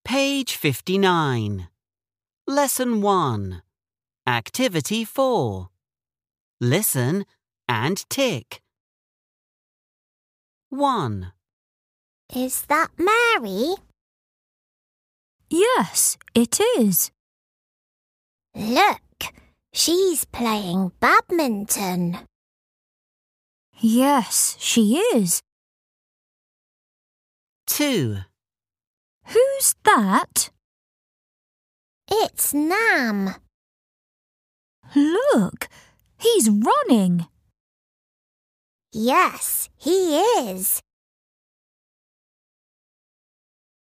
Page 59. Lesson 1. Activity 4. Listen and tick. 1. Is that Mary? Yes, it is. Look, she's playing badminton. Yes, she is. 2. Who's that? It's Nam. Look, he's running. Yes, he is.